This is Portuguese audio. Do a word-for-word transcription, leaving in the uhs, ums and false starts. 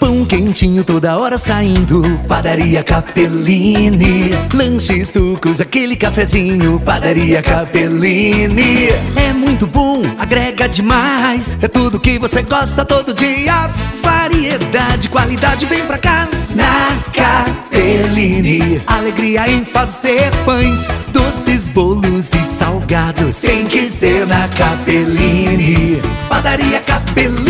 Pão quentinho toda hora saindo, Padaria Capellini. Lanche, sucos, aquele cafezinho, Padaria Capellini. É muito bom, agrega demais, é tudo que você gosta todo dia. Variedade, qualidade, vem pra cá na Capellini. Alegria em fazer pães, doces, bolos e salgados, tem que ser na Capellini. Padaria Capellini.